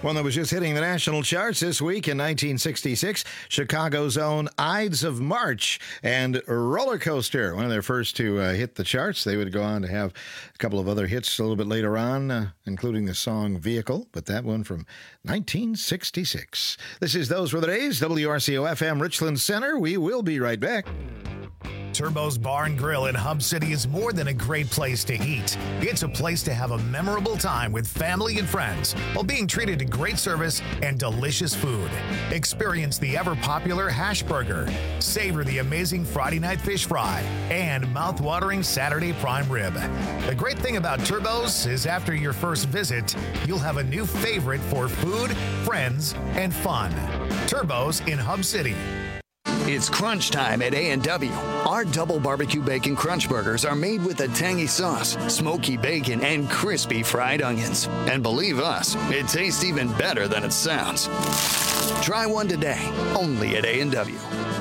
One that was just hitting the national charts this week in 1966, Chicago's own Ides of March and Roller Coaster, one of their first to hit the charts. They would go on to have a couple of other hits a little bit later on, including the song Vehicle, but that one from 1966. This is Those Were the Days, WRCO FM Richland Center. We will be right back. Turbo's Bar and Grill in Hub City is more than a great place to eat. It's a place to have a memorable time with family and friends while being treated to great service and delicious food. Experience the ever-popular hash burger, savor the amazing Friday night fish fry, and mouth-watering Saturday prime rib. The great thing about Turbo's is after your first visit, you'll have a new favorite for food, friends, and fun. Turbo's in Hub City. It's crunch time at A&W. Our double barbecue bacon crunch burgers are made with a tangy sauce, smoky bacon, and crispy fried onions. And believe us, it tastes even better than it sounds. Try one today, only at A&W.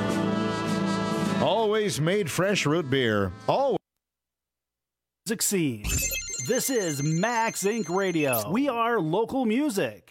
Always made fresh root beer. Always. Succeed. This is Max Inc. Radio. We are local music.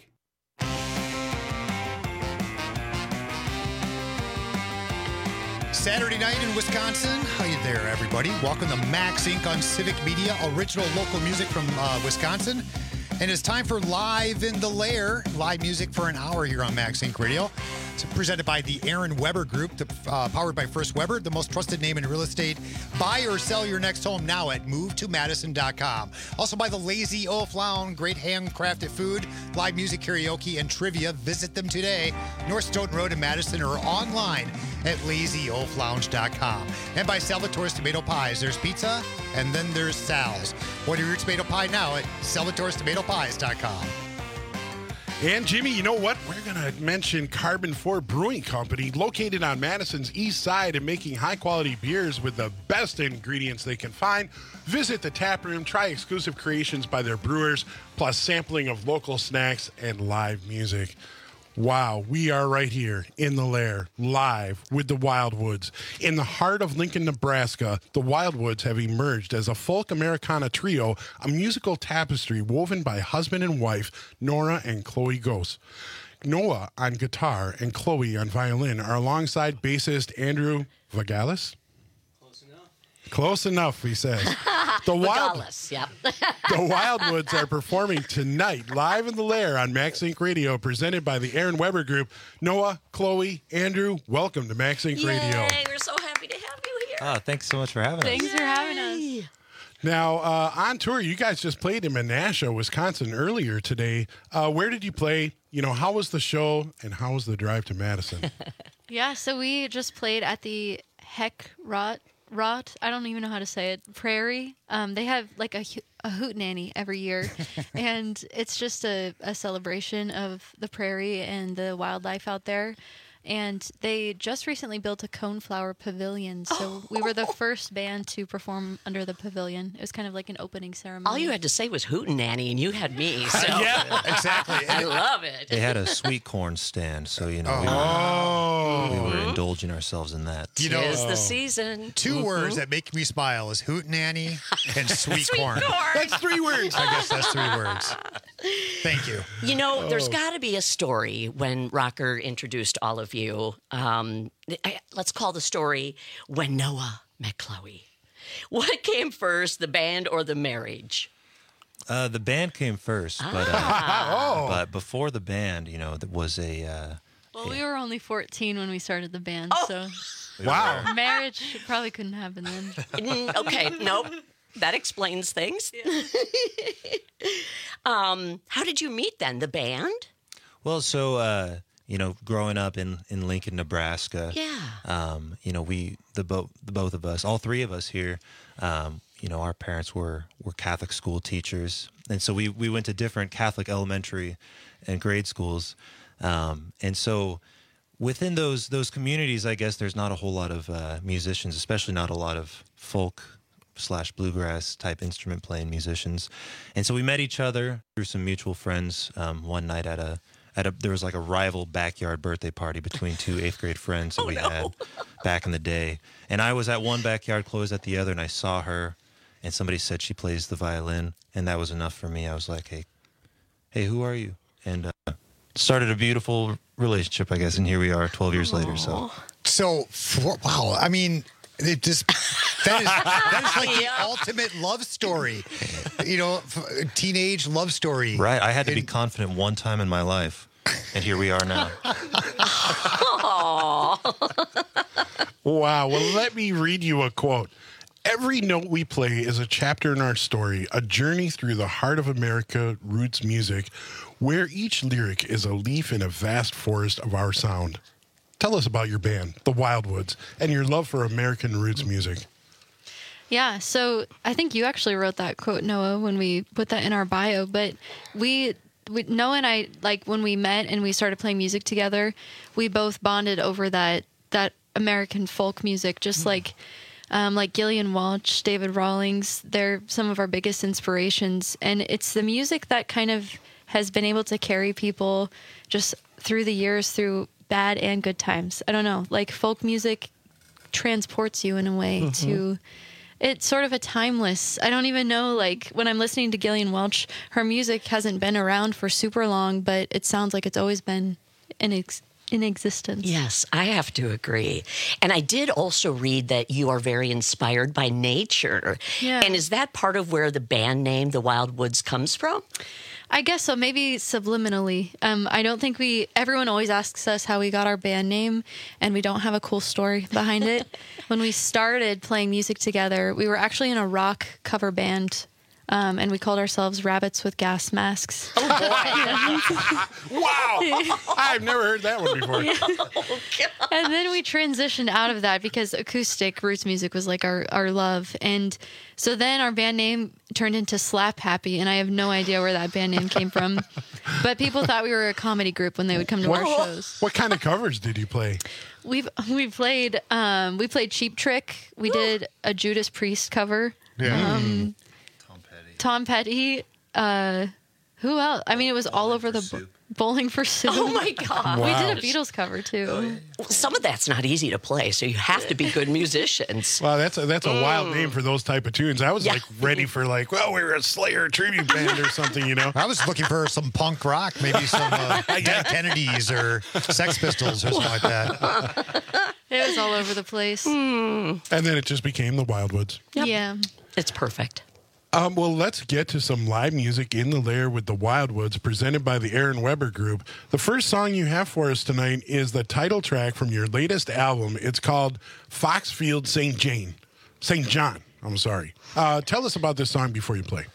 Saturday night in Wisconsin. How you there, everybody? Welcome to Max Inc. on Civic Media, original local music from Wisconsin. And it's time for Live in the Lair, live music for an hour here on Max Inc. Radio. It's presented by the Aaron Weber Group, powered by First Weber, the most trusted name in real estate. Buy or sell your next home now at movetomadison.com. Also by the Lazy Oaf Lounge, great handcrafted food, live music, karaoke, and trivia. Visit them today, North Stoughton Road in Madison, or online at lazyoaflounge.com. And by Salvatore's Tomato Pies. There's pizza, and then there's Sal's. Order your tomato pie now at salvatorestomatopies.com. And Jimmy, you know what? We're going to mention Carbon 4 Brewing Company, located on Madison's east side and making high-quality beers with the best ingredients they can find. Visit the tap room, try exclusive creations by their brewers, plus sampling of local snacks and live music. Wow, we are right here in the Lair, live with the Wildwoods. In the heart of Lincoln, Nebraska, the Wildwoods have emerged as a folk Americana trio, a musical tapestry woven by husband and wife, Nora and Chloe Gose. Noah on guitar and Chloe on violin are alongside bassist Andrew Vagalis. Close enough, he says. The Wildwoods are performing tonight, live in the Lair on Max Inc. Radio, presented by the Aaron Weber Group. Noah, Chloe, Andrew, welcome to Max Inc. Radio. Yay, we're so happy to have you here. Oh, thanks so much for having us. Thanks for having us. Now, on tour, you guys just played in Menasha, Wisconsin earlier today. Where did you play? You know, how was the show, and how was the drive to Madison? Yeah, so we just played at the Heck Rot, I don't even know how to say it, Prairie. They have like a hootenanny every year, and it's just a celebration of the prairie and the wildlife out there. And they just recently built a coneflower pavilion, so we were the first band to perform under the pavilion. It was kind of like an opening ceremony. All you had to say was hootenanny, and you had me. So. Yeah, exactly. I love it. They had a sweet corn stand, so, you know, we were indulging ourselves in that. You know, Tis the season. Two words that make me smile is hootenanny and sweet corn. That's 3 words. I guess that's 3 words. Thank you. You know, there's got to be a story when Rocker introduced all of you. Let's call the story When Noah Met Chloe. What came first, the band or the marriage? The band came first, but before the band, you know, there was a... Well, we were only 14 when we started the band, so... Wow. Marriage probably couldn't happen then. Okay, nope. That explains things. How did you meet then, the band? Well, so, you know, growing up in Lincoln, Nebraska, you know, the both of us, all 3 of us here, you know, our parents were Catholic school teachers. And so we went to different Catholic elementary and grade schools. And so within those communities, I guess there's not a whole lot of musicians, especially not a lot of folk/bluegrass type instrument playing musicians. And so we met each other through some mutual friends one night there was like a rival backyard birthday party between 2 8th grade friends that we had back in the day. And I was at one backyard, Chloe was at the other, and I saw her, and somebody said she plays the violin, and that was enough for me. I was like, hey, who are you? And started a beautiful relationship, I guess, and here we are 12 years later. So, wow. I mean, it just that is like the ultimate love story. You know, teenage love story. Right. I had to be confident one time in my life, and here we are now. Wow. Well, let me read you a quote. Every note we play is a chapter in our story, a journey through the heart of America roots music, where each lyric is a leaf in a vast forest of our sound. Tell us about your band, The Wildwoods, and your love for American roots music. Yeah, so I think you actually wrote that quote, Noah, when we put that in our bio. But Noah and I, like when we met and we started playing music together, we both bonded over that American folk music, just like Gillian Welch, David Rawlings. They're some of our biggest inspirations. And it's the music that kind of has been able to carry people just through the years, through bad and good times. I don't know, like folk music transports you in a way to, it's sort of a timeless, I don't even know, like when I'm listening to Gillian Welch, her music hasn't been around for super long, but it sounds like it's always been in existence. Yes, I have to agree. And I did also read that you are very inspired by nature. Yeah. And is that part of where the band name, The Wildwoods, comes from? I guess so, maybe subliminally. I don't think everyone always asks us how we got our band name, and we don't have a cool story behind it. When we started playing music together, we were actually in a rock cover band, and we called ourselves Rabbits with Gas Masks. Oh, boy. Wow. I've never heard that one before. And then we transitioned out of that because acoustic roots music was like our love. And so then our band name turned into Slap Happy, and I have no idea where that band name came from. But people thought we were a comedy group when they would come to our shows. What kind of covers did you play? We played Cheap Trick. We did a Judas Priest cover. Yeah. Tom Petty. Who else? I mean, it was all over the Bowling for Soup. Oh my God. We did a Beatles cover too. Well, some of that's not easy to play, so you have to be good musicians. Wow, that's a wild name for those type of tunes. I was like ready for we're a Slayer tribute band or something, you know. I was looking for some punk rock, maybe some Dead Kennedys or Sex Pistols or something like that. It was all over the place. And then it just became the Wildwoods. Yep. Yeah. It's perfect. Well, let's get to some live music in the lair with the Wildwoods, presented by the Aaron Weber Group. The first song you have for us tonight is the title track from your latest album. It's called Foxfield St. John. I'm sorry. Tell us about this song before you play.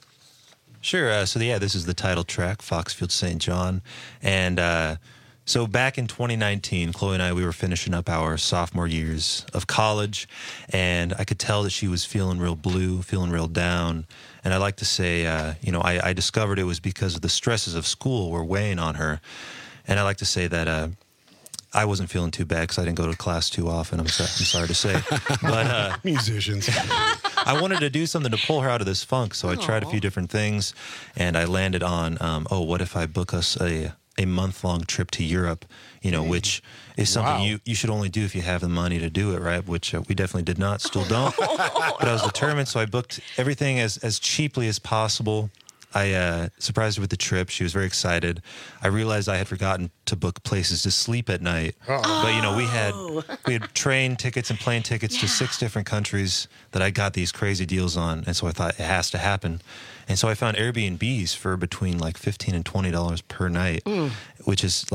Sure. This is the title track, Foxfield St. John. And so back in 2019, Chloe and I, we were finishing up our sophomore years of college, and I could tell that she was feeling real blue, feeling real down. And I like to say, I discovered it was because of the stresses of school were weighing on her. And I like to say that I wasn't feeling too bad because I didn't go to class too often, I'm sorry to say. But musicians. I wanted to do something to pull her out of this funk, so I tried a few different things, and I landed on, what if I book us a month-long trip to Europe, which is something you should only do if you have the money to do it, right? Which we definitely did not, still don't. But I was determined, so I booked everything as cheaply as possible. I surprised her with the trip. She was very excited. I realized I had forgotten to book places to sleep at night. But, we had train tickets and plane tickets to 6 different countries that I got these crazy deals on. And so I thought it has to happen. And so I found Airbnbs for between like $15 and $20 per night, which is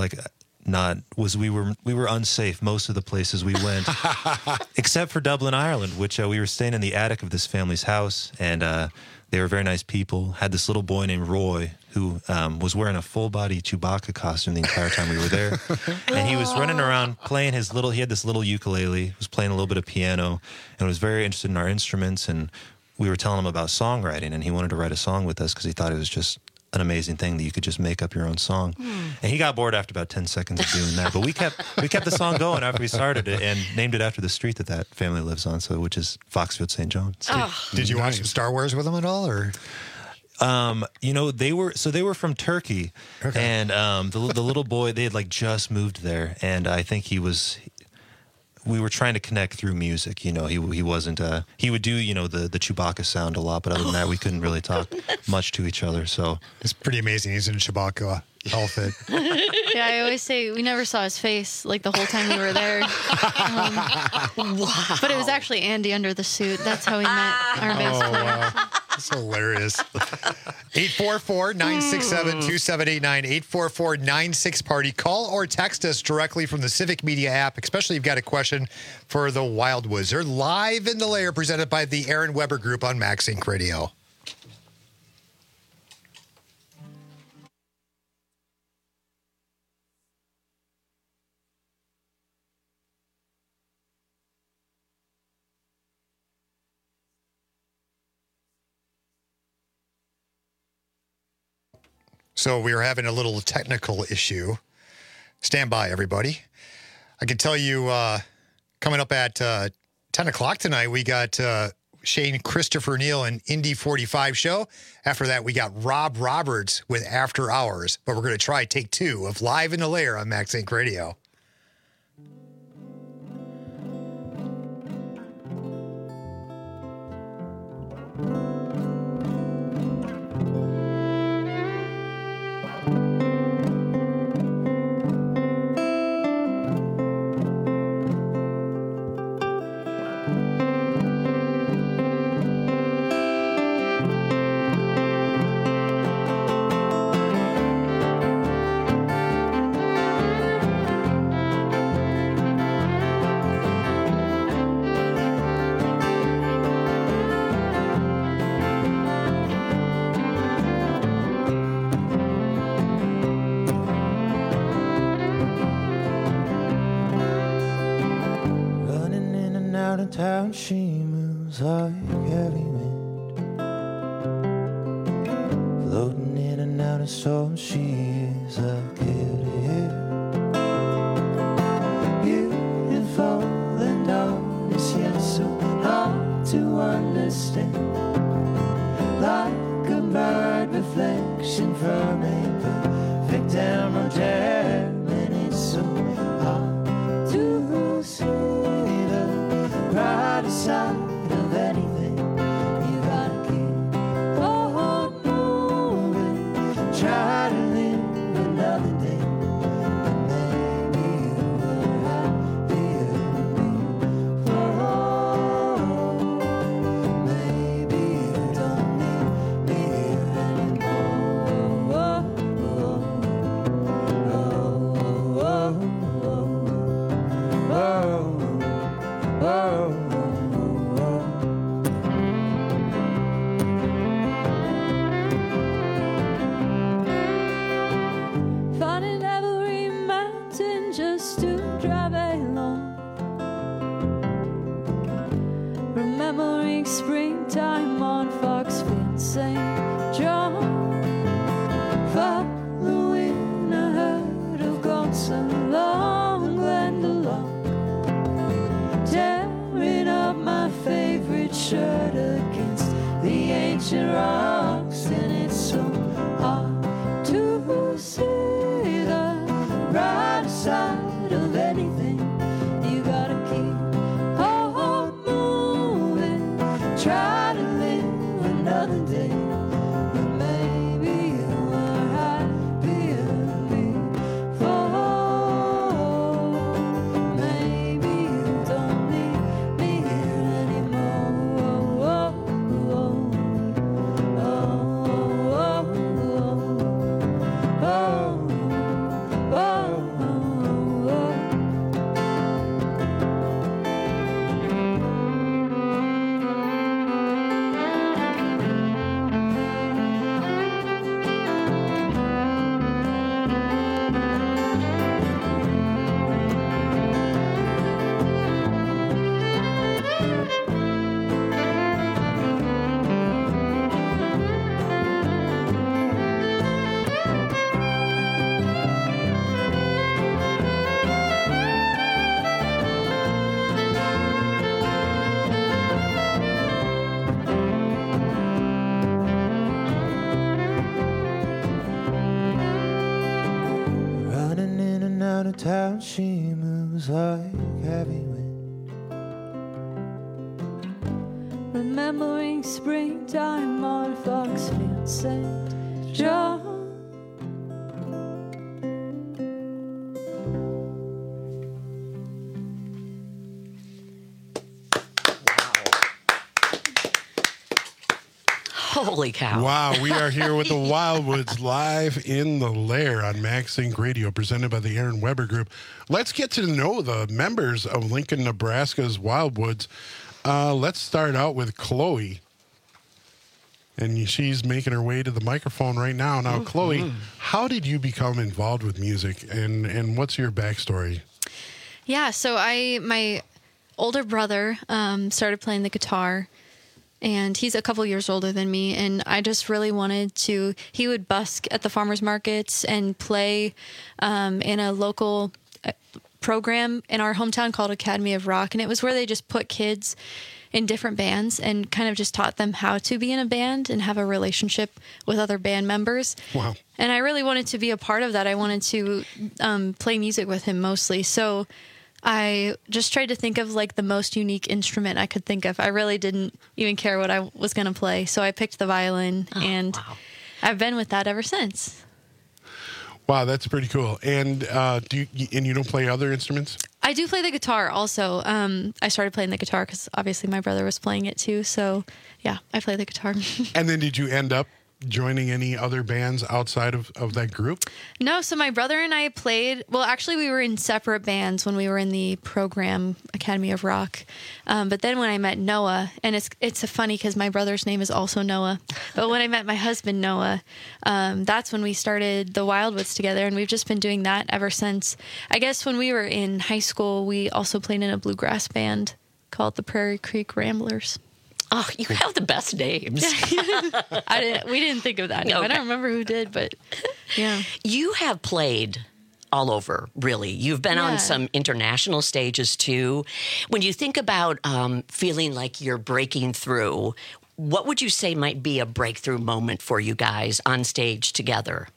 we were unsafe most of the places we went, except for Dublin, Ireland, which we were staying in the attic of this family's house, and they were very nice people. Had this little boy named Roy who was wearing a full-body Chewbacca costume the entire time we were there, and he was running around playing he had this little ukulele, was playing a little bit of piano, and was very interested in our instruments, and we were telling him about songwriting, and he wanted to write a song with us because he thought it was just an amazing thing that you could just make up your own song. And he got bored after about 10 seconds of doing that. But we kept the song going after we started it and named it after the street that family lives on, which is Foxfield St. John. Did you watch some Star Wars with them at all, or? They were from Turkey, and the little boy, they had just moved there, and I think we were trying to connect through music. He wasn't, he would do, the Chewbacca sound a lot, but other than that, we couldn't really talk much to each other. So it's pretty amazing. He's in Chewbacca outfit. Yeah, I always say we never saw his face like the whole time we were there. Wow. But it was actually Andy under the suit. That's how we met our bass player. Wow. That's hilarious. 844-967-2789, 844-96-PARTY. Call or text us directly from the Civic Media app, especially if you've got a question for the Wild Wizard. Live in the Lair, presented by the Aaron Weber Group on Max Inc. Radio. So we are having a little technical issue. Stand by, everybody. I can tell you coming up at 10 o'clock tonight, we got Shane Christopher Neal and Indy 45 show. After that, we got Rob Roberts with After Hours. But we're going to try take 2 of Live in the Lair on Max Inc. Radio. Town she moves like heavy wind, floating in and out of storm. She is a kid beautiful and honest, yet so hard to understand, like a bird reflection from a perfect emerald gem, and it's so hard to see brighter side of anything. You gotta keep on moving, try to live another day, and maybe you were happier before. Maybe you don't need me here anymore. Finding every mountain just to drive along, remembering springtime on Foxfield St. John, following a herd of goats along Glendalough, tearing up my favorite shirt against the ancient rocks, and it's so hard to see the brighter side of anything. You gotta keep on moving, try to live another day, but maybe you were happier before. Maybe you don't need me here anymore. Running in and out of town, she moves like heavy wind. Remembering springtime on Foxfield St. John, Holy cow. Wow, we are here with the Wildwoods live in the Lair on MaxSync Radio, presented by the Aaron Weber Group. Let's get to know the members of Lincoln, Nebraska's Wildwoods. Let's start out with Chloe. And she's making her way to the microphone right now. Now, Chloe, how did you become involved with music, and what's your backstory? Yeah, so my older brother started playing the guitar, and he's a couple years older than me, and I just really wanted to. He would busk at the farmers markets and play in a local program in our hometown called Academy of Rock, and it was where they just put kids in different bands and kind of just taught them how to be in a band and have a relationship with other band members. Wow. And I really wanted to be a part of that. I wanted to play music with him mostly. So I just tried to think of like the most unique instrument I could think of. I really didn't even care what I was going to play. So I picked the violin, and I've been with that ever since. Wow, that's pretty cool. And you don't play other instruments? I do play the guitar also. I started playing the guitar because obviously my brother was playing it too. So yeah, I play the guitar. And then did you end up joining any other bands outside of that group? No, so my brother and I played, well, actually we were in separate bands when we were in the program Academy of Rock. But then when I met Noah, and it's funny because my brother's name is also Noah, but when I met my husband, Noah, that's when we started the Wildwoods together, and we've just been doing that ever since. I guess when we were in high school, we also played in a bluegrass band called the Prairie Creek Ramblers. Oh, you have the best names. We didn't think of that name. Okay. I don't remember who did, but yeah. You have played all over, really. You've been on some international stages, too. When you think about feeling like you're breaking through, what would you say might be a breakthrough moment for you guys on stage together?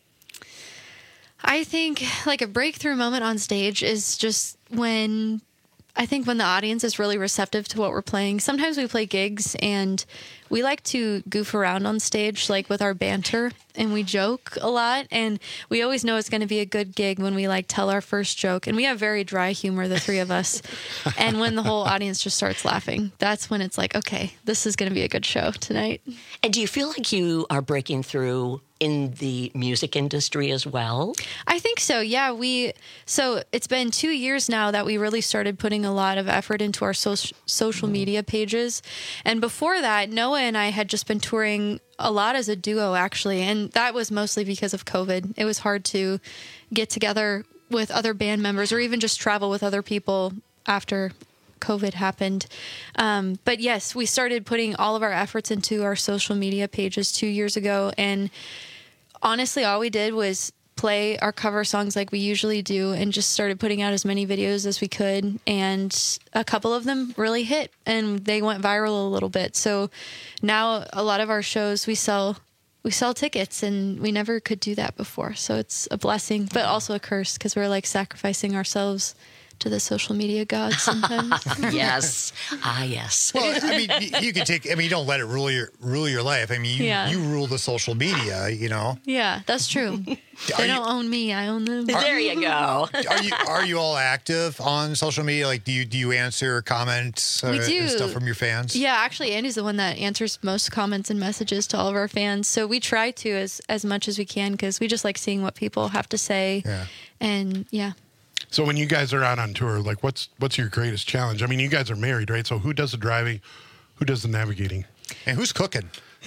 I think like a breakthrough moment on stage is just when the audience is really receptive to what we're playing. Sometimes we play gigs and we like to goof around on stage, like with our banter, and we joke a lot. And we always know it's going to be a good gig when we like tell our first joke. And we have very dry humor, the three of us. And when the whole audience just starts laughing, that's when it's like, okay, this is going to be a good show tonight. And do you feel like you are breaking through in the music industry as well? I think so, yeah. So it's been 2 years now that we really started putting a lot of effort into our social media pages. And before that, Noah and I had just been touring a lot as a duo, actually. And that was mostly because of COVID. It was hard to get together with other band members or even just travel with other people after COVID happened. But yes, we started putting all of our efforts into our social media pages 2 years ago. And honestly, all we did was play our cover songs like we usually do and just started putting out as many videos as we could. And a couple of them really hit and they went viral a little bit. So now a lot of our shows, we sell tickets, and we never could do that before. So it's a blessing, but also a curse because we're like sacrificing ourselves to the social media gods sometimes. Yes. Yes. Well, I mean, you can you don't let it rule your life. I mean, you rule the social media, you know? Yeah, that's true. They don't own me, I own them. There you go. Are you all active on social media? Like, do you answer comments we do. And stuff from your fans? Yeah, actually, Andy's the one that answers most comments and messages to all of our fans. So we try to as much as we can because we just like seeing what people have to say. Yeah. And yeah. So when you guys are out on tour, like what's your greatest challenge? I mean, you guys are married, right? So who does the driving? Who does the navigating? And who's cooking?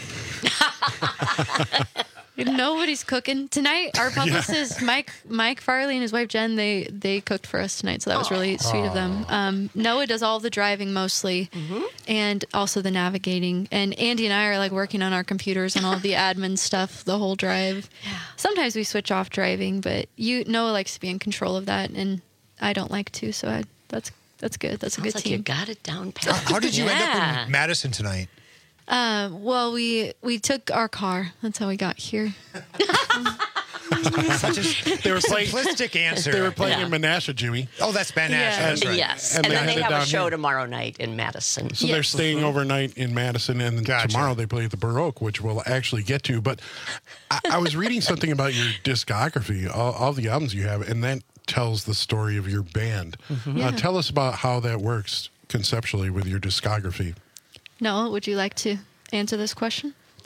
Nobody's cooking. Tonight, our publicist, Mike Farley and his wife, Jen, they cooked for us tonight. So that was really sweet of them. Noah does all the driving mostly and also the navigating. And Andy and I are like working on our computers and all the admin stuff, the whole drive. Yeah. Sometimes we switch off driving, but Noah likes to be in control of that. And I don't like to. So that's good. That's a good team. You got it down pat. How did you end up in Madison tonight? Well, we took our car. That's how we got here. Such a simplistic answer. They were playing in Menasha, Jimmy. Oh, that's Menasha. Yeah. That's right. Yes. And then they have a show tomorrow night in Madison. So they're staying overnight in Madison, and then tomorrow they play at the Baroque, which we'll actually get to. But I was reading something about your discography, all the albums you have, and that tells the story of your band. Tell us about how that works conceptually with your discography. Noah, would you like to answer this question?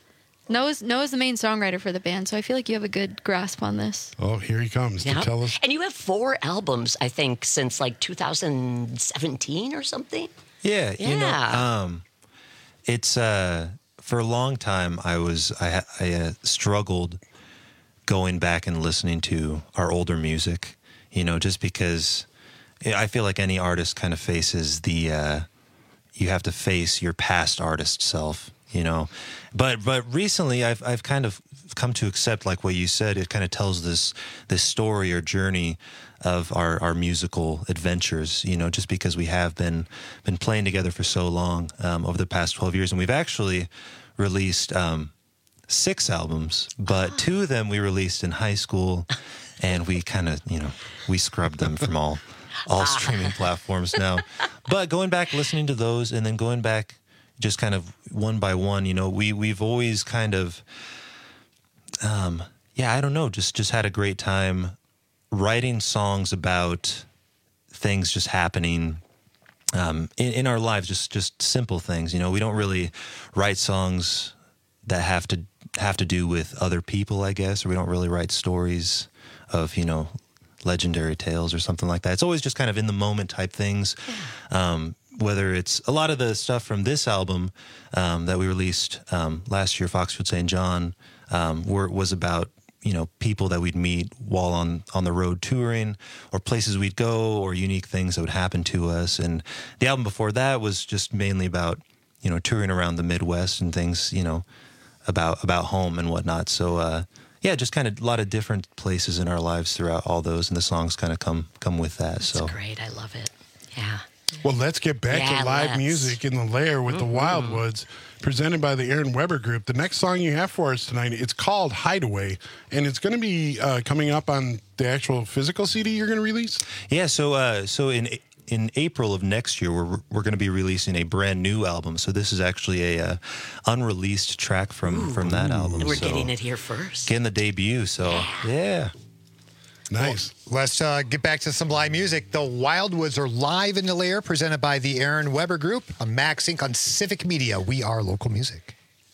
Noah's the main songwriter for the band, so I feel like you have a good grasp on this. Oh, here he comes to tell us. And you have 4 albums, I think, since like 2017 or something. Yeah, you know, it's for a long time I struggled going back and listening to our older music, you know, just because I feel like any artist kind of faces the you have to face your past artist self, you know. But recently I've kind of come to accept, like what you said, it kind of tells this story or journey of our musical adventures, you know, just because we have been playing together for so long over the past 12 years. And we've actually released 6 albums, but 2 of them we released in high school, and we kind of, you know, we scrubbed them from all streaming platforms now. But going back, listening to those, and then going back just kind of one by one, you know, we've always kind of, I don't know, just had a great time writing songs about things just happening in our lives, just simple things. You know, we don't really write songs that have to do with other people, I guess, or we don't really write stories of, you know, legendary tales or something like that. It's always just kind of in the moment type things. Whether it's a lot of the stuff from this album that we released last year, Foxfield St. John, was about, you know, people that we'd meet while on the road touring, or places we'd go, or unique things that would happen to us. And the album before that was just mainly about, you know, touring around the Midwest and things, you know, about home and whatnot. So just kind of a lot of different places in our lives throughout all those, and the songs kind of come with that. That's great. I love it. Yeah. Well, let's get back to live music in the Lair with the Wildwoods, presented by the Aaron Weber Group. The next song you have for us tonight, it's called Hideaway, and it's going to be coming up on the actual physical CD you're going to release? Yeah, so in April of next year, we're going to be releasing a brand new album. So this is actually a unreleased track from that album. And we're getting it here first. Getting the debut, so yeah. Nice. Well, let's get back to some live music. The Wildwoods are live in the Lair, presented by the Aaron Weber Group on Max Inc. on Civic Media. We are local music.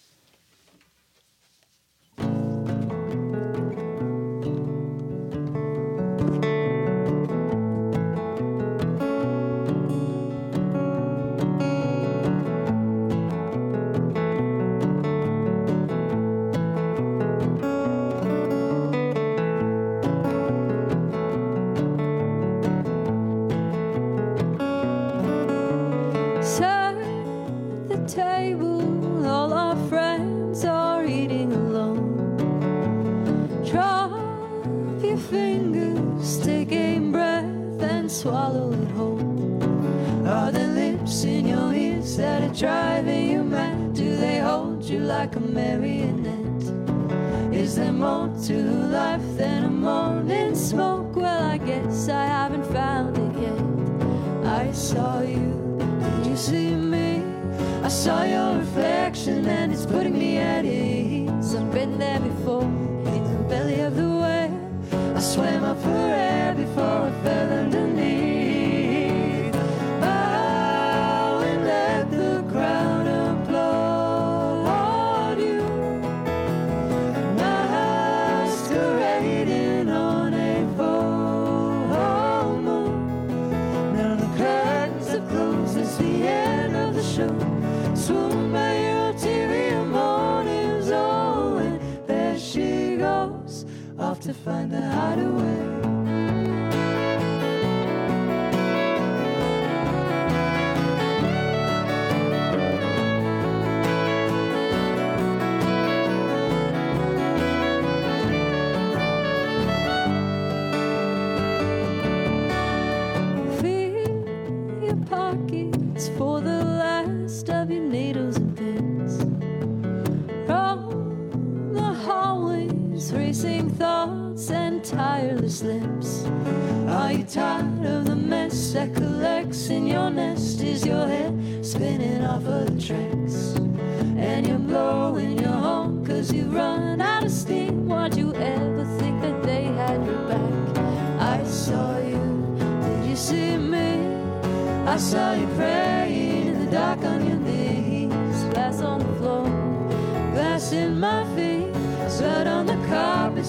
Swallow it whole. Are there lips in your ears that are driving you mad? Do they hold you like a marionette? Is there more to life than a morning smoke? Well, I guess I haven't found it yet. I saw you, did you see me? I saw your reflection and it's putting me at ease. I've been there before, in the belly of the whale. I swam up for air before I fell underneath. Bow and let the crowd applaud you. Masquerading on a full moon. Now the curtains are closed, it's the end of the show. Swoon by your TV mornings, oh, and there she goes, off to find the hideaway. Fill your pockets for the last of your needles and pins. Roam the hallways, racing thoughts and tireless lips. Are you tired of the mess that collects in your nest? Is your head spinning off of the tracks? And you're blowing your horn 'cause you've run out of steam. Why'd you ever think that they had your back? I saw you, did you see me? I saw you praying in the dark on your knees. Glass on the floor, glass in my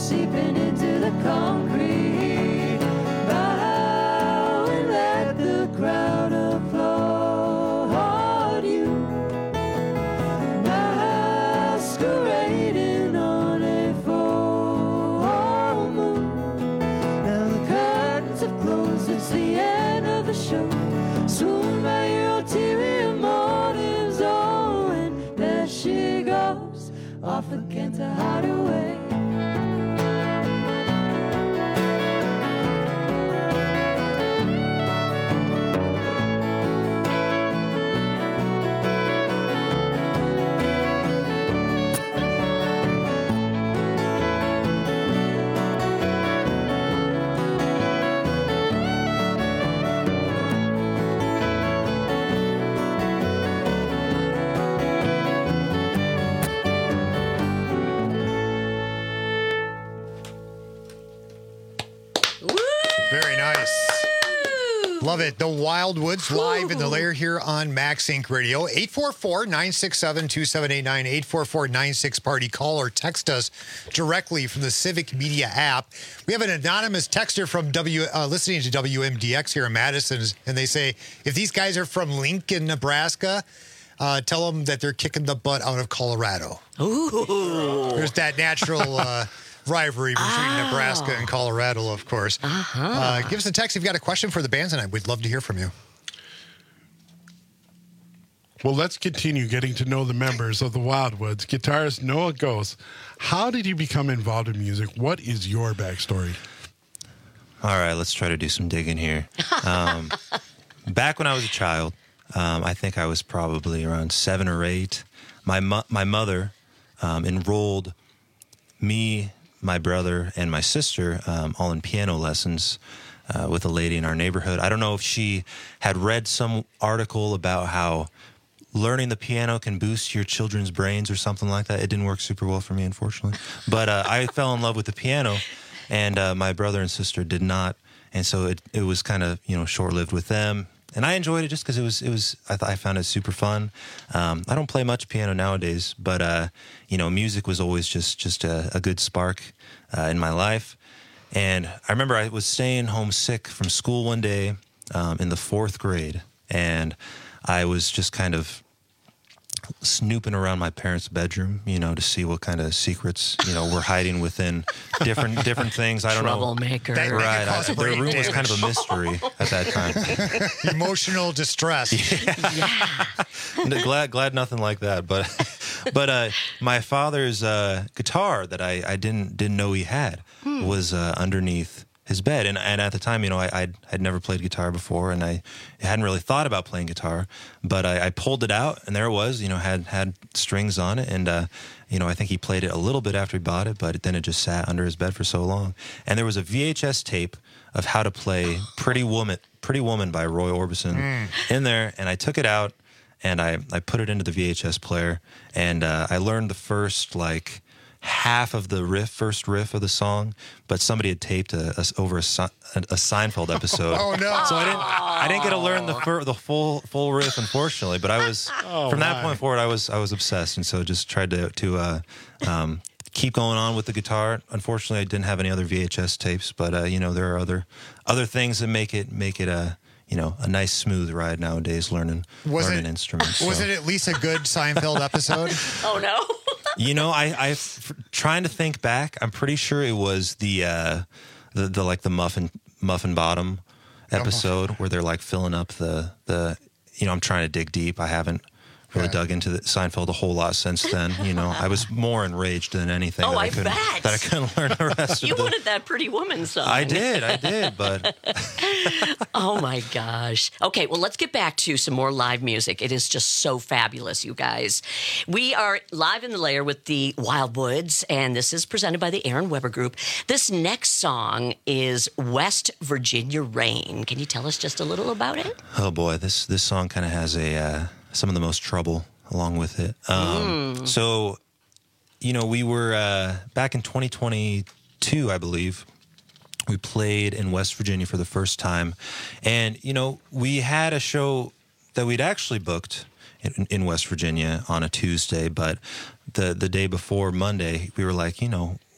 seeping into the concrete. Bow and let the crowd applaud you. Masquerading on a full moon. Now the curtains have closed, it's the end of the show. Swoon by your ulterior motives, oh, and there she goes, off again to hide away. Very nice. Love it. The Wildwoods live in the lair here on Max Inc. Radio. 844-967-2789, 844-96-PARTY. Call or text us directly from the Civic Media app. We have an anonymous texter from listening to WMDX here in Madison, and they say, if these guys are from Lincoln, Nebraska, tell them that they're kicking the butt out of Colorado. Ooh. There's that natural rivalry between Nebraska and Colorado, of course. Give us a text if you've got a question for the band tonight. We'd love to hear from you. Well, let's continue getting to know the members of the Wildwoods. Guitarist Noah Gose, how did you become involved in music? What is your backstory? All right, let's try to do some digging here. Back when I was a child, I think I was probably around 7 or 8. My mother enrolled me, my brother, and my sister all in piano lessons with a lady in our neighborhood. I don't know if she had read some article about how learning the piano can boost your children's brains or something like that. It didn't work super well for me, unfortunately. But I fell in love with the piano, and my brother and sister did not. And so it was kind of, short-lived with them. And I enjoyed it just because I found it super fun. I don't play much piano nowadays, but, music was always just a good spark in my life. And I remember I was staying home sick from school one day in the 4th grade, and I was just kind of snooping around my parents' bedroom, to see what kind of secrets, were hiding within different things. I don't Troublemaker. know. Right. Their room was kind of a mystery at that time. Emotional distress. Yeah. Glad nothing like that. But my father's guitar that I didn't know he had was underneath his bed. And at the time, I'd never played guitar before, and I hadn't really thought about playing guitar, but I pulled it out, and there it was, had strings on it. And, I think he played it a little bit after he bought it, but then it just sat under his bed for so long. And there was a VHS tape of how to play Pretty Woman by Roy Orbison in there. And I took it out and I put it into the VHS player, and I learned the first, half of the first riff of the song, but somebody had taped over a Seinfeld episode. Oh no! So I didn't get to learn the full riff, unfortunately. But I was from that point forward, I was obsessed, and so just tried to keep going on with the guitar. Unfortunately, I didn't have any other VHS tapes, but there are other things that make it a nice smooth ride nowadays learning instruments. Was it at least a good Seinfeld episode? Oh no. I trying to think back. I'm pretty sure it was the muffin bottom episode where they're filling up the. I'm trying to dig deep. I haven't really dug into the Seinfeld a whole lot since then. I was more enraged than anything. Oh, That I couldn't learn the rest of You wanted that Pretty Woman song. I did, but. Oh my gosh. Okay, well, let's get back to some more live music. It is just so fabulous, you guys. We are live in the lair with the Wildwoods, and this is presented by the Aaron Weber Group. This next song is West Virginia Rain. Can you tell us just a little about it? Oh boy, this song kind of has some of the most trouble along with it. So, we were back in 2022, I believe. We played in West Virginia for the first time. And, we had a show that we'd actually booked in West Virginia on a Tuesday. But the day before, Monday, we were like,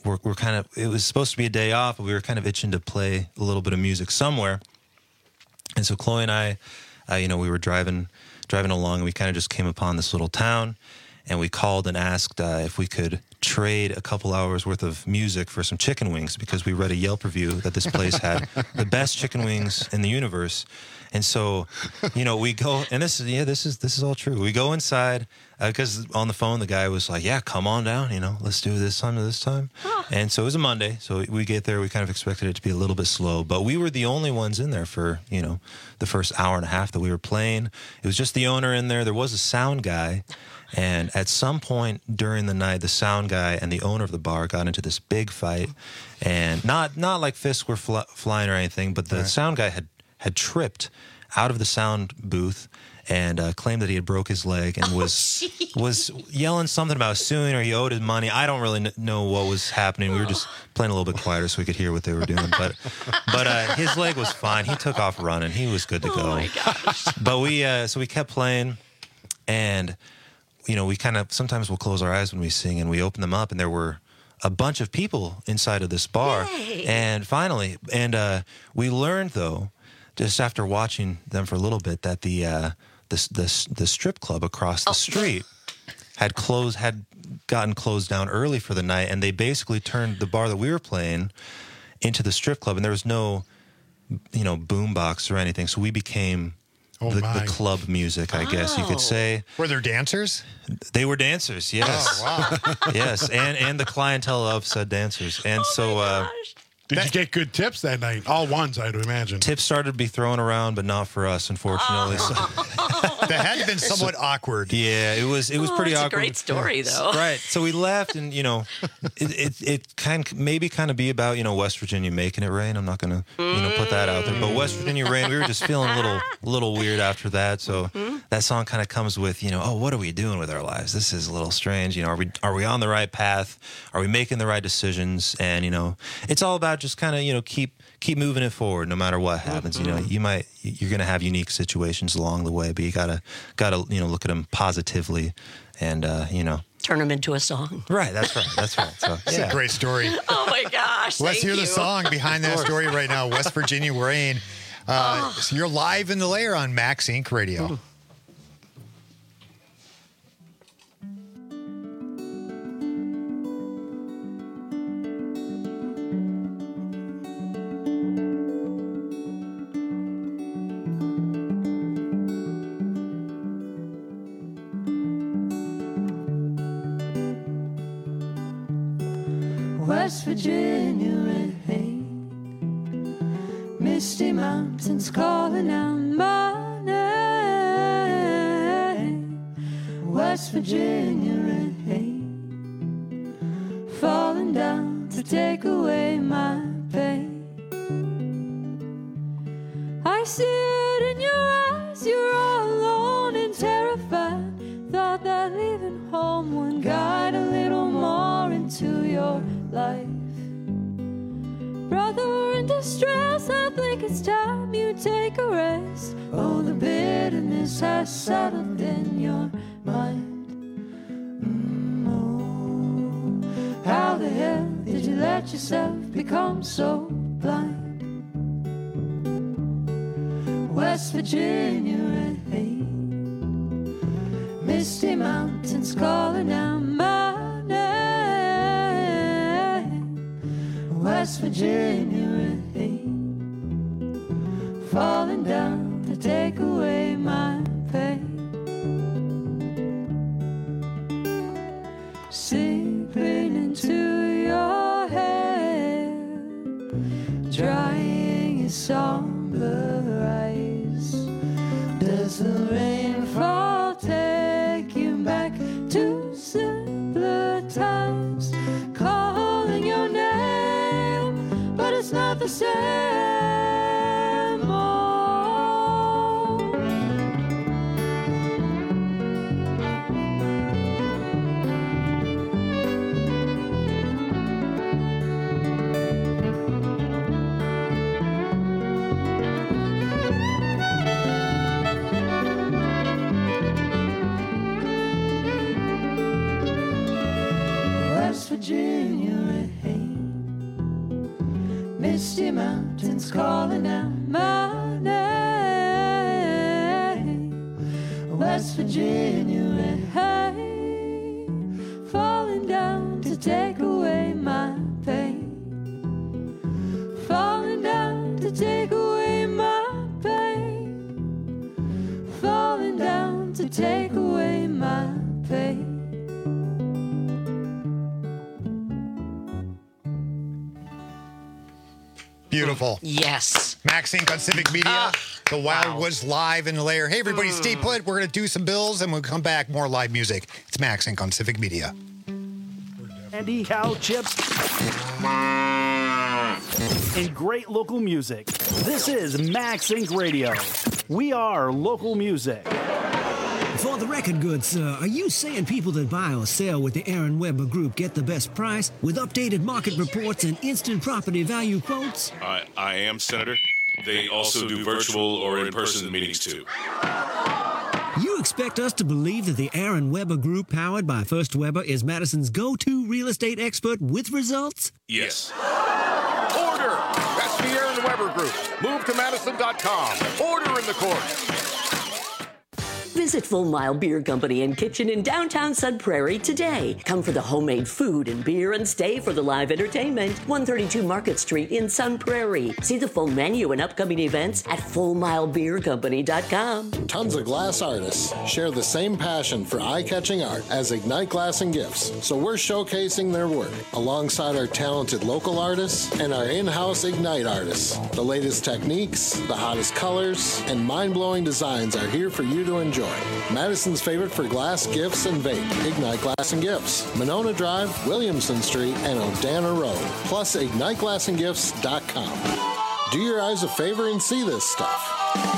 we're kind of, it was supposed to be a day off, but we were kind of itching to play a little bit of music somewhere. And so Chloe and I, we were driving along, and we kind of just came upon this little town, and we called and asked if we could trade a couple hours worth of music for some chicken wings, because we read a Yelp review that this place had the best chicken wings in the universe. And so, we go, and this is all true. We go inside, because on the phone, the guy was like, yeah, come on down, let's do this time to this time. And so it was a Monday. So we get there, we kind of expected it to be a little bit slow, but we were the only ones in there for, the first hour and a half that we were playing. It was just the owner in there. There was a sound guy. And at some point during the night, the sound guy and the owner of the bar got into this big fight, and not like fists were flying or anything, but the sound guy had tripped out of the sound booth and claimed that he had broke his leg and was yelling something about suing, or he owed his money. I don't really know what was happening. We were just playing a little bit quieter so we could hear what they were doing. But his leg was fine. He took off running. He was good to go. Oh my gosh! But we kept playing, and we kind of, sometimes we'll close our eyes when we sing, and we open them up, and there were a bunch of people inside of this bar. Yay. And finally, we learned, though, just after watching them for a little bit, that the strip club across the street had gotten closed down early for the night, and they basically turned the bar that we were playing into the strip club, and there was no, boom box or anything, so we became the club music, I guess you could say. Were there dancers? They were dancers, yes. Oh, wow. Yes, and the clientele of said dancers. And did you get good tips that night? All ones, I'd imagine. Tips started to be thrown around, but not for us, unfortunately. That had been somewhat awkward. Yeah, it was pretty awkward. It's a great story, though. Right. So we left, and it kind of be about West Virginia making it rain. I'm not going to put that out there, but West Virginia rain. We were just feeling a little weird after that. So that song kind of comes with what are we doing with our lives? This is a little strange. Are we on the right path? Are we making the right decisions? And it's all about just kind of keep moving it forward no matter what happens. You're going to have unique situations along the way, but you gotta look at them positively and turn them into a song. Right, that's right. So it's a great story. Oh my gosh. Let's hear the song behind that story right now. West Virginia Rain. So you're live in the lair on Max Inc. Radio. West Virginia rain, misty mountains calling out my name. West Virginia rain, falling down to take away my pain. I see it in your eyes, you're all alone and terrified. Thought that leaving home would guide a little more into your life. Brother in distress, I think it's time you take a rest. Oh, the bitterness has settled in your mind. Oh, how the hell did you let yourself become so blind? West Virginia rain, misty mountains calling out my name. West Virginia rain, falling down to take away my pain. Seeping into your hair, drying your somber eyes. Does the rainfall take you back to simpler times? Calling your name, but it's not the same. West Virginia rain, Misty mountains calling out my name. West Virginia and hey, falling down to take away my pain. Falling down to take away my pain. Falling down to take away my pain. Beautiful. Yes. Max Inc. on Civic Media. The Wildwoods live in the lair. Hey, everybody, stay put. We're going to do some bills, and we'll come back. More live music. It's Max Inc. on Civic Media. Andy, cow chips, and great local music. This is Max Inc. Radio. We are local music. For the record, good sir, are you saying people that buy or sell with the Aaron Weber Group get the best price with updated market reports and instant property value quotes? I am, Senator. They also do virtual or in-person meetings, too. You expect us to believe that the Aaron Weber Group, powered by First Weber, is Madison's go-to real estate expert with results? Yes. Order! That's the Aaron Weber Group. Move to Madison.com. Order in the court. Visit Full Mile Beer Company and Kitchen in downtown Sun Prairie today. Come for the homemade food and beer and stay for the live entertainment. 132 Market Street in Sun Prairie. See the full menu and upcoming events at FullMileBeerCompany.com. Tons of glass artists share the same passion for eye-catching art as Ignite Glass and Gifts, so we're showcasing their work alongside our talented local artists and our in-house Ignite artists. The latest techniques, the hottest colors, and mind-blowing designs are here for you to enjoy. Madison's favorite for glass, gifts, and vape. Ignite Glass and Gifts. Monona Drive, Williamson Street, and O'Dana Road. Plus, IgniteGlassandGifts.com. Do your eyes a favor and see this stuff.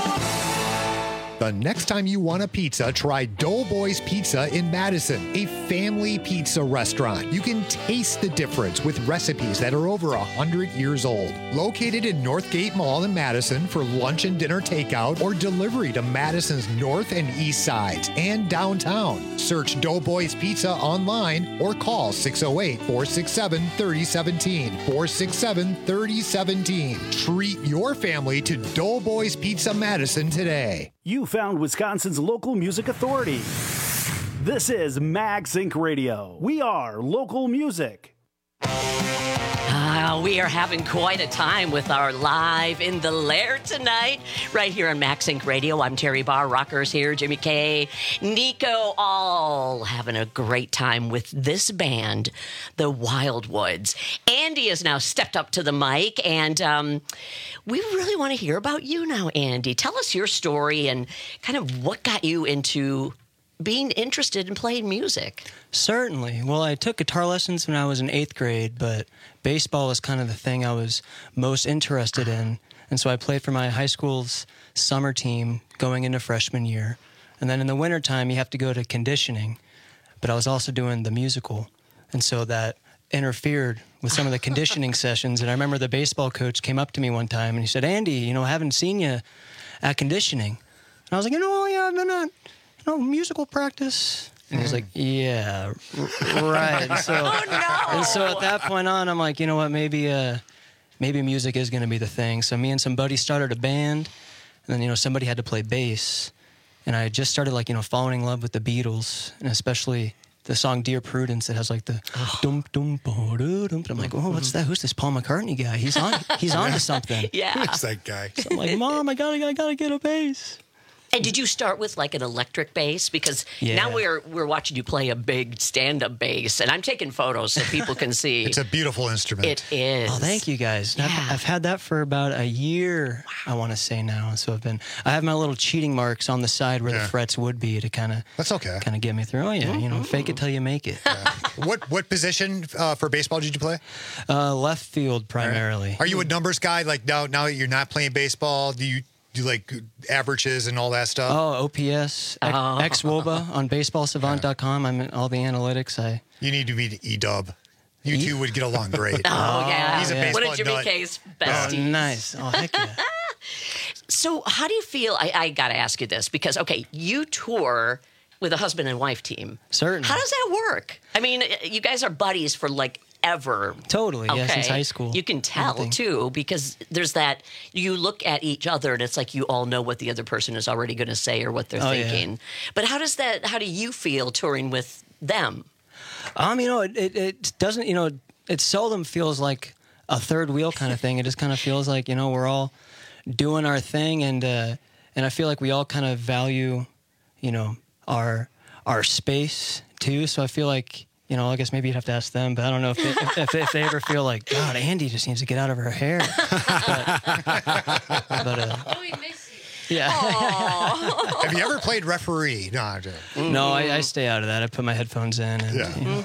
The next time you want a pizza, try Doughboys Pizza in Madison, a family pizza restaurant. You can taste the difference with recipes that are over 100 years old. Located in Northgate Mall in Madison for lunch and dinner takeout or delivery to Madison's north and east sides and downtown. Search Doughboys Pizza online or call 608-467-3017. 467-3017. Treat your family to Doughboys Pizza Madison today. You found Wisconsin's local music authority. This is Max Inc. Radio. We are local music. We are having quite a time with our Live in the Lair tonight, right here on Max Inc. Radio. I'm Terry Barr, Rockers here, Jimmy K, Nico, all having a great time with this band, the Wildwoods. Andy has now stepped up to the mic, and we really want to hear about you now, Andy. Tell us your story and kind of what got you into being interested in playing music. Certainly. Well, I took guitar lessons when I was in 8th grade, but baseball was kind of the thing I was most interested in. And so I played for my high school's summer team going into freshman year. And then in the wintertime, you have to go to conditioning. But I was also doing the musical. And so that interfered with some of the conditioning sessions. And I remember the baseball coach came up to me one time and he said, "Andy, I haven't seen you at conditioning." And I was like, yeah, I've been at musical practice. And he was like, yeah, right. And so, and so at that point on, I'm like, you know what, maybe music is going to be the thing. So me and some buddies started a band, and then, somebody had to play bass. And I just started, falling in love with the Beatles, and especially the song Dear Prudence that has, the dum-dum-ba-dum. I'm like, oh, what's that? Who's this Paul McCartney guy? He's on to something. Yeah. Who's that guy? So I'm like, Mom, I gotta get a bass. And did you start with an electric bass? Because now we're watching you play a big stand-up bass, and I'm taking photos so people can see. It's a beautiful instrument. It is. Oh, thank you guys. Yeah. I've had that for about a year, I want to say now. So I have my little cheating marks on the side where the frets would be to kind of get me through. Oh yeah, fake it till you make it. Yeah. What position for baseball did you play? Left field primarily. Are you a numbers guy? Now that you're not playing baseball, do you do averages and all that stuff? Oh, OPS, XWOBA on baseballsavant.com. I'm in all the analytics. You need to be E-Dub. You two would get along great. Oh, yeah. He's a baseball One of Jimmy K's besties. Oh, nice. Oh, heck yeah. So how do you feel? I got to ask you this because, you tour with a husband and wife team. Certainly. How does that work? I mean, you guys are buddies for ever. Totally, yeah, since high school. You can tell, too, because there's that, you look at each other and it's like you all know what the other person is already going to say or what they're thinking. Yeah. But how do you feel touring with them? It doesn't, it seldom feels like a third wheel kind of thing. It just kind of feels like, we're all doing our thing, and I feel like we all kind of value, our space too. So I feel like, I guess maybe you'd have to ask them, but I don't know if they ever feel like, God, Andy just needs to get out of her hair. We miss you. Yeah. Have you ever played referee? No, I stay out of that. I put my headphones in. And,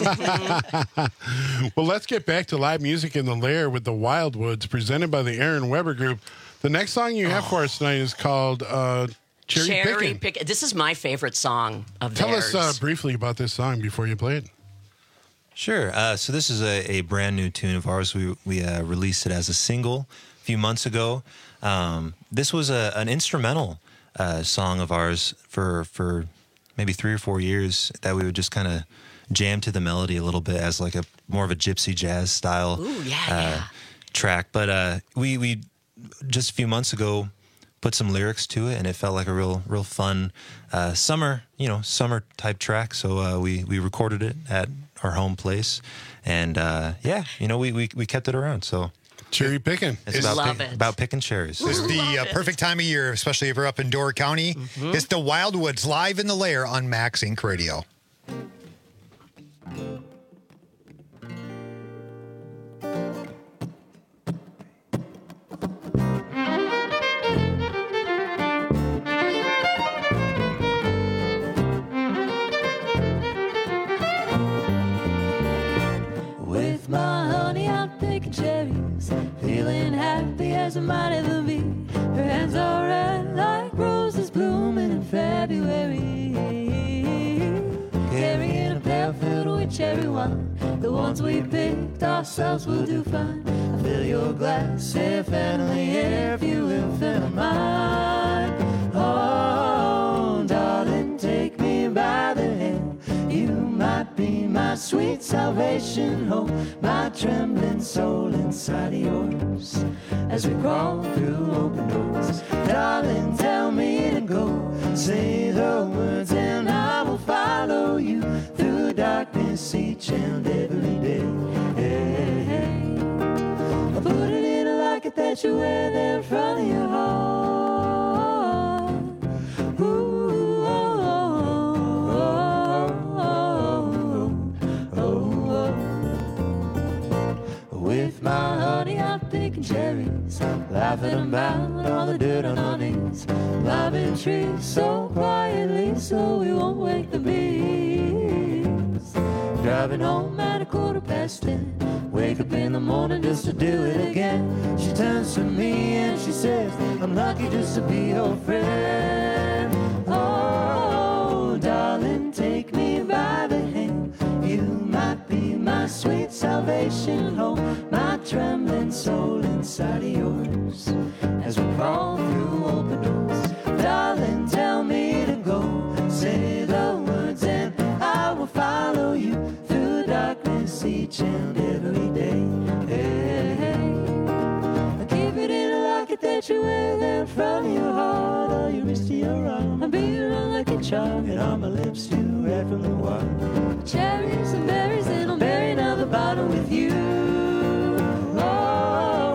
Well, let's get back to live music in the Lair with the Wildwoods, presented by the Aaron Weber Group. The next song you have for us tonight is called Cherry Pickin'. This is my favorite song of theirs. Tell us briefly about this song before you play it. Sure. So this is a brand new tune of ours. We released it as a single a few months ago. This was an instrumental song of ours for maybe 3 or 4 years that we would just kind of jam to the melody a little bit as like a more of a gypsy jazz style track. But we just a few months ago put some lyrics to it, and it felt like a real fun summer type track. So we recorded it at our home place, and we kept it around. So. Cherry picking. It's about picking cherries. It's the perfect time of year, especially if you're up in Door County. Mm-hmm. It's the Wildwoods live in the Lair on Max Inc. Radio. With my honey, I'm picking cherries, feeling happy as I might ever be. Her hands are red like roses blooming in February. Carrying a pail filled with cherry wine, the ones we picked ourselves will do fine. I fill your glass if only if you will fill mine. Oh, darling, take me by the hand. You might be my sweet salvation, hold my trembling soul inside of yours as we crawl through open doors. Darling, tell me to go, say the words and I will follow you through darkness each and every day. Hey, hey. I'll put it in a locket that you wear there in front of your heart. Ooh. With my honey, I'm picking cherries, laughing about all the dirt on our knees, climbing trees so quietly so we won't wake the bees. Driving home at 10:15, wake up in the morning just to do it again. She turns to me and she says, I'm lucky just to be your friend. Oh, darling, take me by the hand. You might be my sweet salvation, hold my trembling soul inside of yours as we crawl through open doors. Darling, tell me to go, say the words and I will follow you through darkness each and every day. Hey, hey. I keep it in a locket that you wear there in front of your heart, or your wrist to your arm. I'm being on like a charm, and on my lips too red from the wine. Cherries and berries, and I'm burying out the bottle with you. Oh.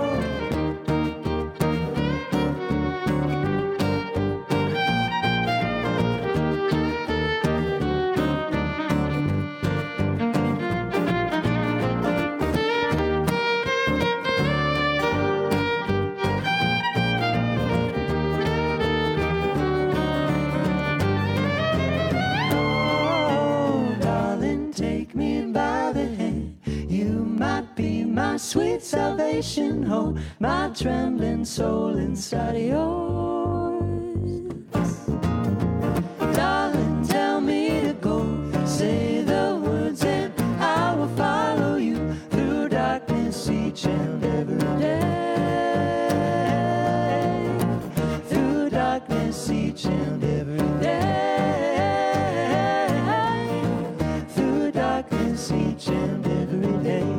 My sweet salvation, hold my trembling soul inside of yours. Darling, tell me to go, say the words and I will follow you through darkness each and every day. Through darkness each and every day. Through darkness each and every day.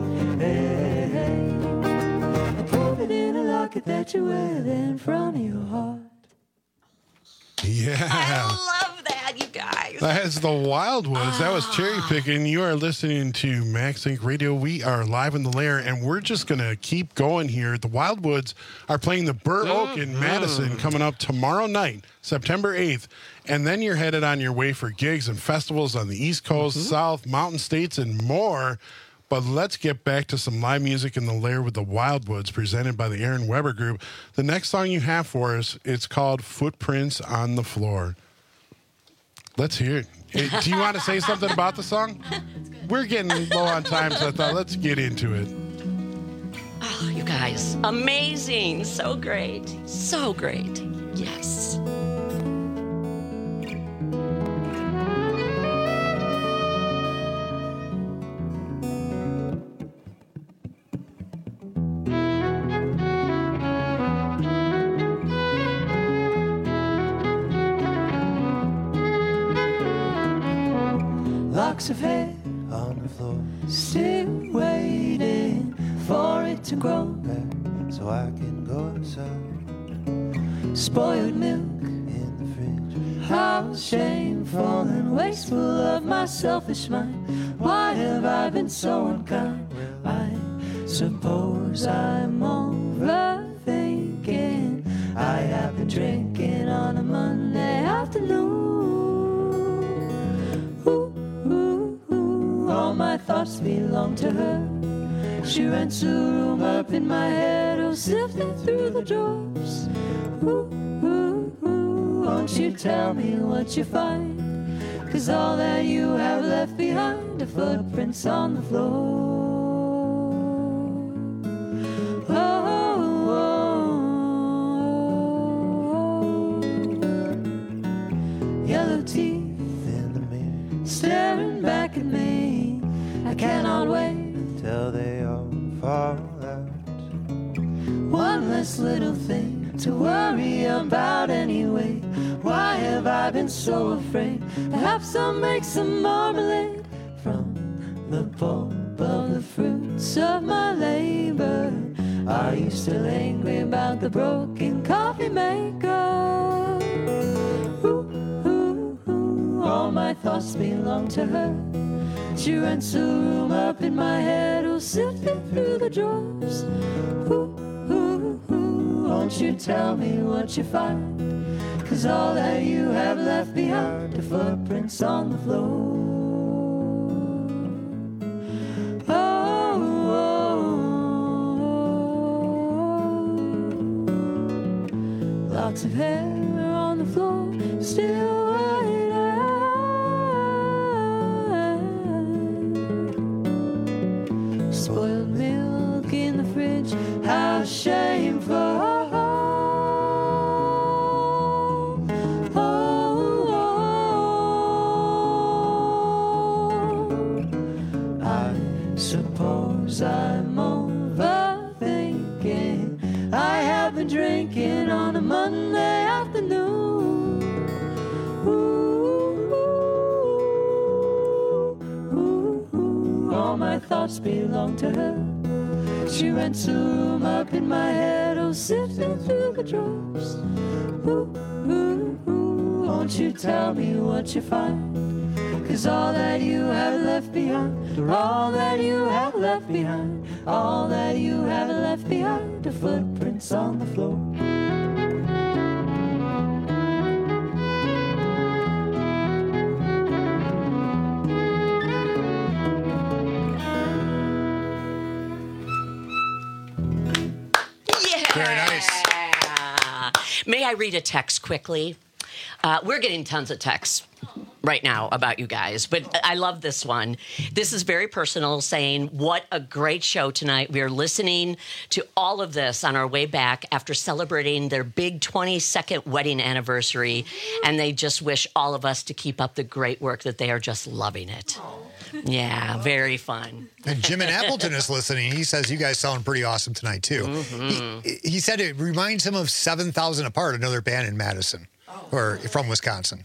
locket that you wear there in front of your heart. Yeah. I love that, you guys. That's the Wildwoods. That was Cherry Picking. You are listening to Max Inc. Radio. We are live in the lair, and we're just going to keep going here. The Wildwoods are playing the Burr Oak in Madison coming up tomorrow night, September 8th. And then you're headed on your way for gigs and festivals on the East Coast, South, Mountain States, and more. But let's get back to some live music in the lair with the Wildwoods, presented by the Aaron Weber Group. The next song you have for us, it's called Footprints on the Floor. Let's hear it. Do you want to say something about the song? We're getting low on time, so I thought let's get into it. Oh, you guys, amazing. So great. So great. Yes. Locks of hair on the floor, still waiting for it to grow back so I can go outside. Spoiled milk in the fridge, how shameful and wasteful of my selfish mind. Why have I been so unkind? I suppose I'm overthinking. I have been drinking on a Monday afternoon. All my thoughts belong to her. She rents a room up in my head, oh, sifting through the drawers. Ooh, ooh, ooh, won't you tell me what you find? 'Cause all that you have left behind are footprints on the floor. Yellow teeth in the mirror, staring back at me. I cannot wait till they all fall out. One less little thing to worry about anyway. Why have I been so afraid? Perhaps I'll make some marmalade from the pulp of the fruits of my labor. Are you still angry about the broken coffee maker? Ooh, ooh, ooh, all my thoughts belong to her. She rents a room up in my head, oh, sifting through the drawers. Ooh, ooh, ooh, won't you tell me what you find? 'Cause all that you have left behind are footprints on the floor. Oh, oh, oh. Lots of hair on the floor, still white. Spoiled milk in the fridge, how shameful. Oh, I suppose I'm overthinking. I have been drinking on a Monday afternoon. Ooh, ooh, ooh, all my thoughts belong to her. She rents a room up in my head, oh, sifting through the drawers. Ooh, ooh, ooh, won't you tell me what you find? 'Cause all that you have left behind, or all that you have left behind, all that you have left behind are footprints on the floor. Very nice. May I read a text quickly? We're getting tons of texts right now about you guys, but I love this one. This is very personal, saying, what a great show tonight. We are listening to all of this on our way back after celebrating their big 22nd wedding anniversary, and they just wish all of us to keep up the great work, that they are just loving it. Yeah, very fun. And Jim in Appleton is listening. He says you guys sound pretty awesome tonight, too. He said it reminds him of 7,000 Apart, another band in Madison, or from Wisconsin.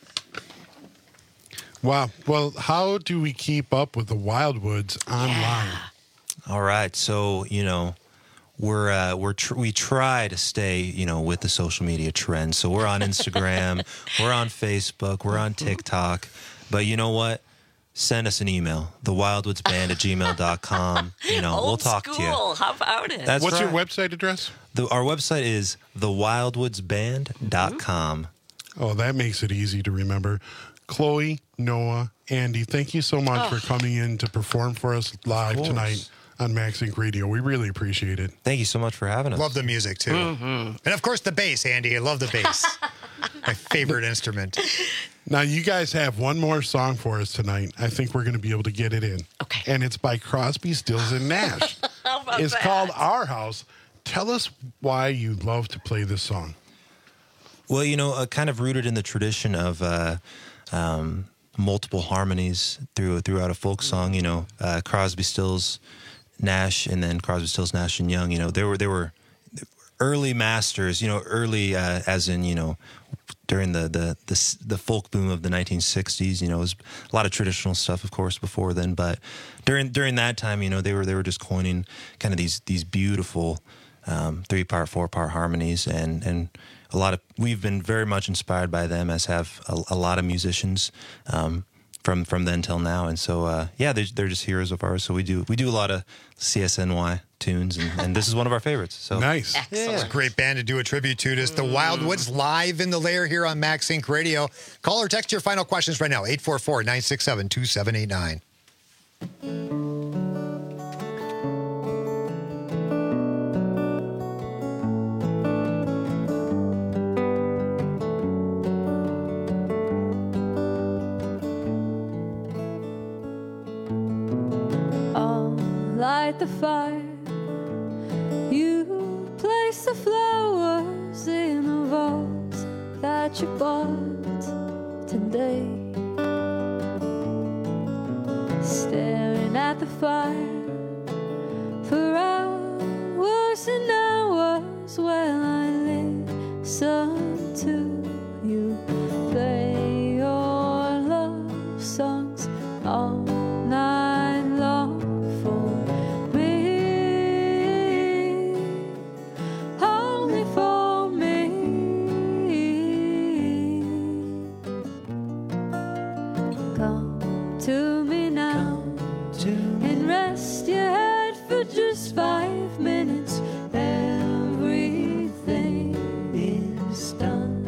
Wow. Well, how do we keep up with the Wildwoods online? All right. So, we try to stay, with the social media trends. So we're on Instagram, we're on Facebook, we're on TikTok. But you know what? Send us an email, thewildwoodsband@gmail.com. We'll talk to you. How about it? What's your website address? Our website is thewildwoodsband.com. Oh, that makes it easy to remember. Chloe, Noah, Andy, thank you so much for coming in to perform for us live tonight on Max Inc. Radio. We really appreciate it. Thank you so much for having us. Love the music, too. And, of course, the bass, Andy. I love the bass. My favorite instrument. Now, you guys have one more song for us tonight. I think we're going to be able to get it in. Okay. And it's by Crosby, Stills, and Nash. How about It's that? called Our House. Tell us why you love to play this song. Well, kind of rooted in the tradition of multiple harmonies throughout a folk song. Crosby, Stills, Nash, and then Crosby, Stills, Nash, and Young. They were early masters. Early as in during the folk boom of the 1960s. It was a lot of traditional stuff, of course, before then. But during that time, they were just coining kind of these beautiful 3-part, 4-part harmonies, and we've been very much inspired by them, as have a lot of musicians from then till now. And so they're just heroes of ours. So we do a lot of CSNY tunes, and this is one of our favorites. So nice. It's a great band to do a tribute to. It's the Wildwoods live in the lair here on Max Inc. Radio. Call or text your final questions right now, 844-967-2789. Light the fire. You place the flowers in the vase that you bought today. Staring at the fire for hours and hours while I listen to you play your love songs all night long. To me now and rest your head for just 5 minutes. Everything is done.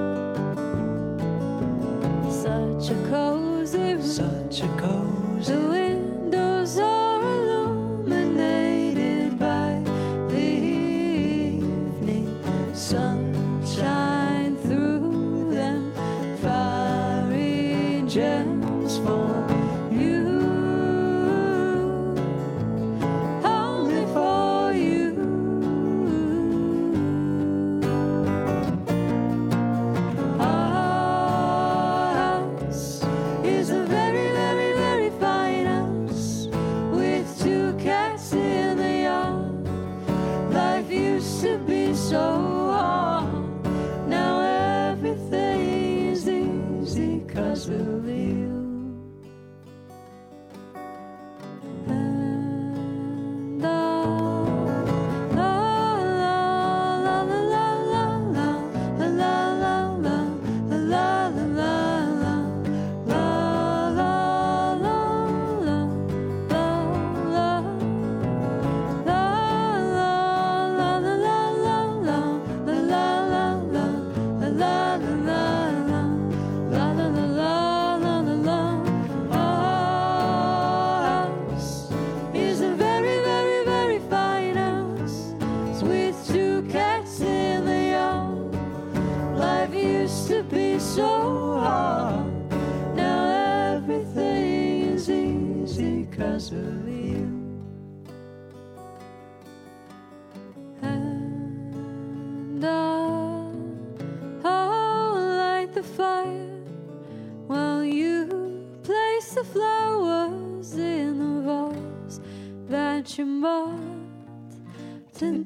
Such a cozy room. Such a cozy. The windows are illuminated by the evening sunshine through them. Fiery gems for you, only for you. Our house is a very, very, very fine house with 2 cats in the yard. Life used to be so hard. Now everything is easy 'cause of you. So hard. Now everything is easy 'cause of you. And I'll light the fire while you place the flowers in the vase that you bought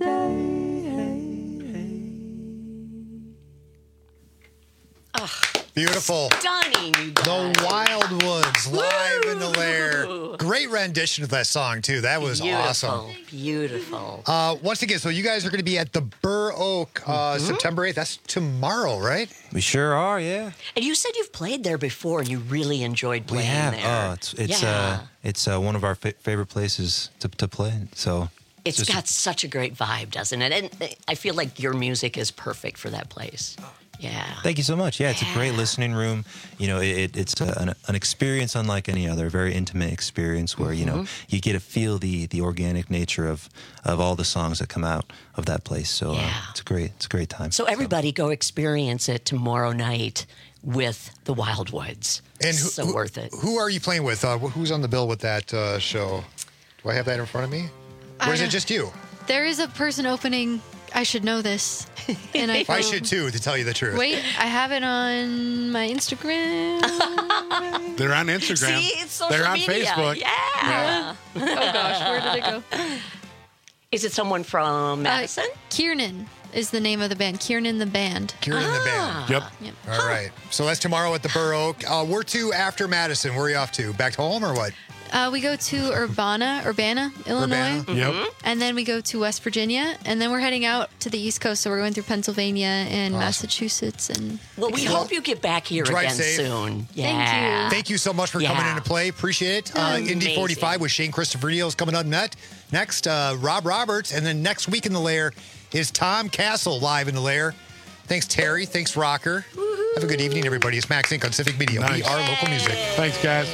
today. Beautiful. Stunning, you guys. The Wildwoods, live in the Lair. Great rendition of that song, too. That was awesome. Beautiful. Once again, so you guys are going to be at the Burr Oak September 8th. That's tomorrow, right? We sure are, yeah. And you said you've played there before and you really enjoyed playing there. It's one of our favorite places to play. So it's got such a great vibe, doesn't it? And I feel like your music is perfect for that place. Yeah. Thank you so much. Yeah, it's a great listening room. You know, it's an experience unlike any other, very intimate experience where, you know, you get to feel the organic nature of all the songs that come out of that place. So it's a great time. So everybody go experience it tomorrow night with the Wildwoods. And so worth it. Who are you playing with? Who's on the bill with that show? Do I have that in front of me? Or is it just you? There is a person opening. I should know this. And I should too, to tell you the truth. Wait, I have it on my Instagram. They're on Instagram. See, it's social They're on media. Facebook. Yeah. Oh gosh, where did it go? Is it someone from Madison? Kiernan is the name of the band. Kiernan the Band. Kiernan the Band. Yep. All right. So that's tomorrow at the Burr Oak. Where to after Madison? Where are you off to? Back home or what? We go to Urbana, Illinois. Yep. And then we go to West Virginia. And then we're heading out to the East Coast. So we're going through Pennsylvania and Massachusetts. And well, we hope you get back here Drive again safe. soon. Yeah. Thank you so much for coming in to play. Appreciate it. Indy 45 with Shane Christopherio is coming up next. Rob Roberts. And then next week in the Lair is Tom Castle live in the Lair. Thanks, Terry. Thanks, Rocker. Woo-hoo. Have a good evening, everybody. It's Max Inc. on Civic Media. Nice. We are local music. Thanks, guys.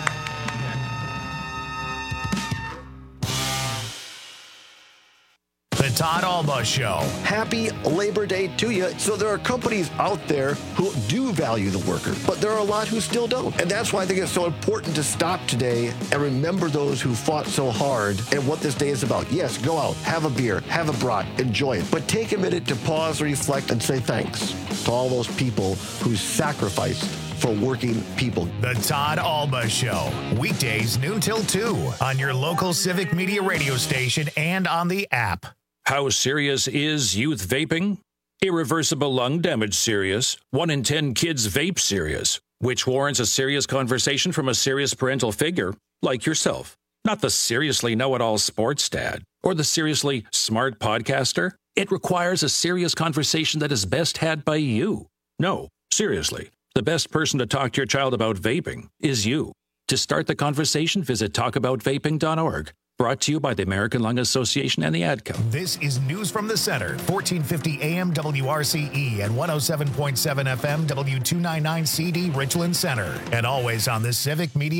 The Todd Alba Show. Happy Labor Day to you. So there are companies out there who do value the worker, but there are a lot who still don't. And that's why I think it's so important to stop today and remember those who fought so hard and what this day is about. Yes, go out, have a beer, have a brat, enjoy it. But take a minute to pause, reflect, and say thanks to all those people who sacrificed for working people. The Todd Alba Show. Weekdays noon till 2 on your local Civic Media radio station and on the app. How serious is youth vaping? Irreversible lung damage serious. 1 in 10 kids vape serious, which warrants a serious conversation from a serious parental figure like yourself. Not the seriously know-it-all sports dad or the seriously smart podcaster. It requires a serious conversation that is best had by you. No, seriously. The best person to talk to your child about vaping is you. To start the conversation, visit talkaboutvaping.org. Brought to you by the American Lung Association and the ADCO. This is News from the Center, 1450 AM WRCE and 107.7 FM W299 CD Richland Center. And always on the Civic Media